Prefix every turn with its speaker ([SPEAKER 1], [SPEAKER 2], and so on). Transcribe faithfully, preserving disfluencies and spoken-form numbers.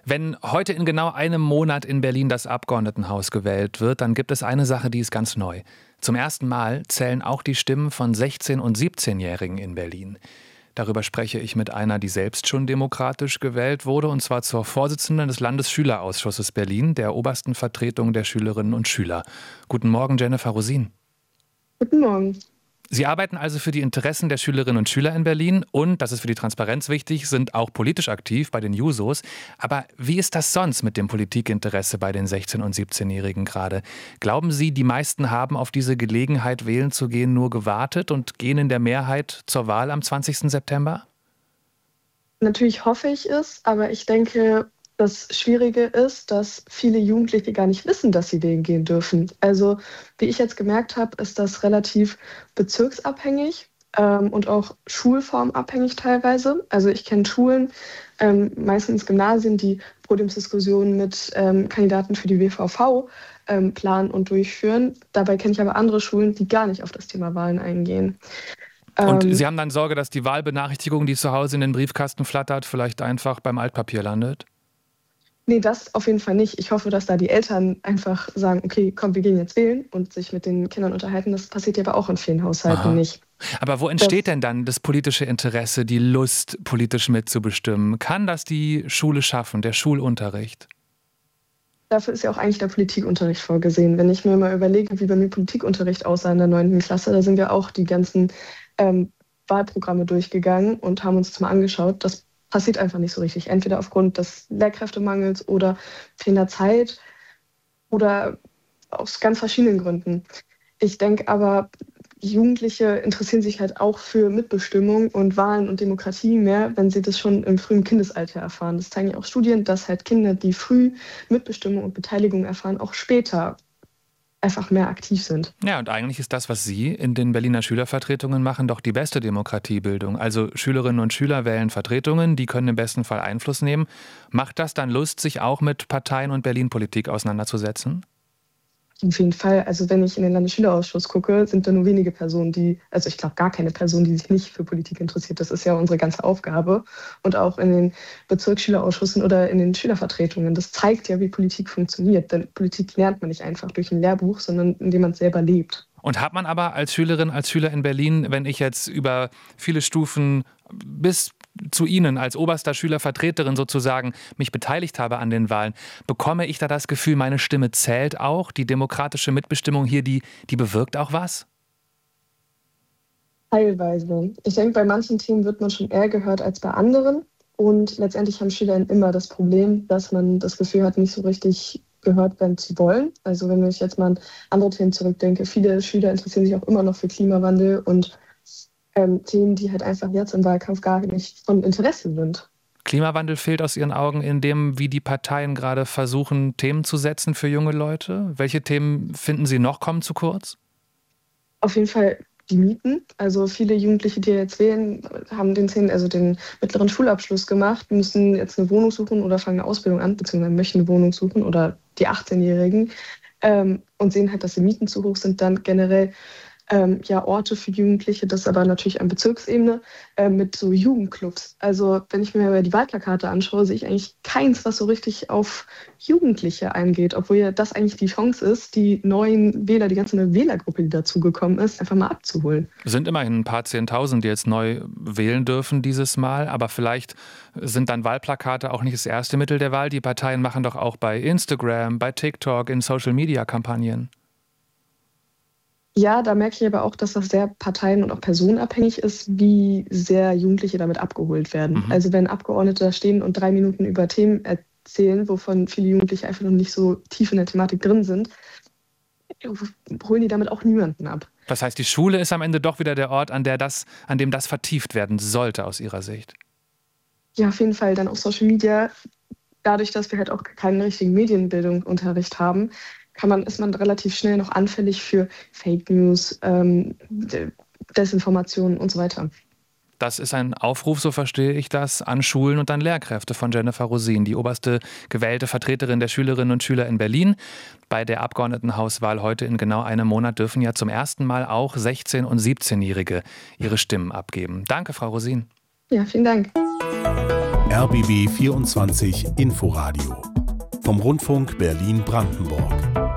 [SPEAKER 1] Wenn heute in genau einem Monat in Berlin das Abgeordnetenhaus gewählt wird, dann gibt es eine Sache, die ist ganz neu. Zum ersten Mal zählen auch die Stimmen von sechzehn- und siebzehnjährigen in Berlin. Darüber spreche ich mit einer, die selbst schon demokratisch gewählt wurde, und zwar zur Vorsitzenden des Landesschülerausschusses Berlin, der obersten Vertretung der Schülerinnen und Schüler. Guten Morgen, Jennifer Rosin.
[SPEAKER 2] Guten Morgen.
[SPEAKER 1] Sie arbeiten also für die Interessen der Schülerinnen und Schüler in Berlin und, das ist für die Transparenz wichtig, sind auch politisch aktiv bei den Jusos. Aber wie ist das sonst mit dem Politikinteresse bei den sechzehn- und siebzehnjährigen gerade? Glauben Sie, die meisten haben auf diese Gelegenheit, wählen zu gehen, nur gewartet und gehen in der Mehrheit zur Wahl am zwanzigsten September?
[SPEAKER 2] Natürlich hoffe ich es, aber ich denke, das Schwierige ist, dass viele Jugendliche gar nicht wissen, dass sie wählen gehen dürfen. Also, wie ich jetzt gemerkt habe, ist das relativ bezirksabhängig ähm, und auch schulformabhängig teilweise. Also ich kenne Schulen, ähm, meistens Gymnasien, die Podiumsdiskussionen mit ähm, Kandidaten für die W V V ähm, planen und durchführen. Dabei kenne ich aber andere Schulen, die gar nicht auf das Thema Wahlen eingehen.
[SPEAKER 1] Und
[SPEAKER 2] Ähm,
[SPEAKER 1] Sie haben dann Sorge, dass die Wahlbenachrichtigung, die zu Hause in den Briefkasten flattert, vielleicht einfach beim Altpapier landet?
[SPEAKER 2] Nee, das auf jeden Fall nicht. Ich hoffe, dass da die Eltern einfach sagen, okay, komm, wir gehen jetzt wählen und sich mit den Kindern unterhalten. Das passiert ja aber auch in vielen Haushalten
[SPEAKER 1] Aha.
[SPEAKER 2] nicht.
[SPEAKER 1] Aber wo
[SPEAKER 2] Das,
[SPEAKER 1] entsteht denn dann das politische Interesse, die Lust, politisch mitzubestimmen? Kann das die Schule schaffen, der Schulunterricht?
[SPEAKER 2] dafür ist ja auch eigentlich der Politikunterricht vorgesehen. Wenn ich mir mal überlege, wie bei mir Politikunterricht aussah in der neunten Klasse, da sind wir auch die ganzen ähm, Wahlprogramme durchgegangen und haben uns das mal angeschaut. Das passiert einfach nicht so richtig. Entweder aufgrund des Lehrkräftemangels oder fehlender Zeit oder aus ganz verschiedenen Gründen. Ich denke aber, Jugendliche interessieren sich halt auch für Mitbestimmung und Wahlen und Demokratie mehr, wenn sie das schon im frühen Kindesalter erfahren. Das zeigen ja auch Studien, dass halt Kinder, die früh Mitbestimmung und Beteiligung erfahren, auch später einfach mehr aktiv sind.
[SPEAKER 1] Ja, und eigentlich ist das, was Sie in den Berliner Schülervertretungen machen, doch die beste Demokratiebildung. Also Schülerinnen und Schüler wählen Vertretungen, die können im besten Fall Einfluss nehmen. Macht das dann Lust, sich auch mit Parteien und Berlin-Politik auseinanderzusetzen?
[SPEAKER 2] Auf jeden Fall, also wenn ich in den Landesschülerausschuss gucke, sind da nur wenige Personen, die, also ich glaube gar keine Person, die sich nicht für Politik interessiert. Das ist ja unsere ganze Aufgabe. Und auch in den Bezirksschülerausschüssen oder in den Schülervertretungen. Das zeigt ja, wie Politik funktioniert. Denn Politik lernt man nicht einfach durch ein Lehrbuch, sondern indem man es selber lebt.
[SPEAKER 1] Und hat man aber als Schülerin, als Schüler in Berlin, wenn ich jetzt über viele Stufen bis zu Ihnen als oberster Schülervertreterin sozusagen mich beteiligt habe an den Wahlen, bekomme ich da das Gefühl, meine Stimme zählt auch? Die demokratische Mitbestimmung hier, die, die bewirkt auch was?
[SPEAKER 2] Teilweise. Ich denke, bei manchen Themen wird man schon eher gehört als bei anderen. Und letztendlich haben Schüler immer das Problem, dass man das Gefühl hat, nicht so richtig gehört werden zu wollen. Also wenn ich jetzt mal an andere Themen zurückdenke, viele Schüler interessieren sich auch immer noch für Klimawandel und ähm, Themen, die halt einfach jetzt im Wahlkampf gar nicht von Interesse sind.
[SPEAKER 1] Klimawandel fehlt aus Ihren Augen in dem, wie die Parteien gerade versuchen, Themen zu setzen für junge Leute? Welche Themen finden Sie noch kommen zu kurz?
[SPEAKER 2] Auf jeden Fall die Mieten. Also viele Jugendliche, die jetzt wählen, haben den zehn, also den mittleren Schulabschluss gemacht, müssen jetzt eine Wohnung suchen oder fangen eine Ausbildung an, beziehungsweise möchten eine Wohnung suchen oder die achtzehnjährigen ähm, und sehen halt, dass die Mieten zu hoch sind, dann generell ähm, ja, Orte für Jugendliche, das aber natürlich an Bezirksebene, äh, mit so Jugendclubs. Also wenn ich mir mal die Wahlplakate anschaue, sehe ich eigentlich keins, was so richtig auf Jugendliche eingeht, obwohl ja das eigentlich die Chance ist, die neuen Wähler, die ganze neue Wählergruppe, die dazugekommen ist, einfach mal abzuholen.
[SPEAKER 1] Es sind immerhin ein paar Zehntausend, die jetzt neu wählen dürfen dieses Mal, aber vielleicht sind dann Wahlplakate auch nicht das erste Mittel der Wahl. Die Parteien machen doch auch bei Instagram, bei TikTok, in Social-Media-Kampagnen.
[SPEAKER 2] Ja, da merke ich aber auch, dass das sehr parteien- und auch personenabhängig ist, wie sehr Jugendliche damit abgeholt werden.
[SPEAKER 1] Mhm.
[SPEAKER 2] Also wenn Abgeordnete da stehen und drei Minuten über Themen erzählen, wovon viele Jugendliche einfach noch nicht so tief in der Thematik drin sind, holen die damit auch niemanden ab.
[SPEAKER 1] Das heißt, die Schule ist am Ende doch wieder der Ort, an, der das, an dem das vertieft werden sollte aus Ihrer Sicht.
[SPEAKER 2] Ja, auf jeden Fall dann auch Social Media. Dadurch, dass wir halt auch keinen richtigen Medienbildungsunterricht haben, kann man, ist man relativ schnell noch anfällig für Fake News, ähm, Desinformationen und so weiter.
[SPEAKER 1] Das ist ein Aufruf, so verstehe ich das, an Schulen und an Lehrkräfte von Jennifer Rosin, die oberste gewählte Vertreterin der Schülerinnen und Schüler in Berlin. Bei der Abgeordnetenhauswahl heute in genau einem Monat dürfen ja zum ersten Mal auch sechzehn- und siebzehnjährige ihre Stimmen abgeben. Danke, Frau Rosin.
[SPEAKER 2] Ja, vielen Dank.
[SPEAKER 3] R B B vierundzwanzig Inforadio vom Rundfunk Berlin-Brandenburg.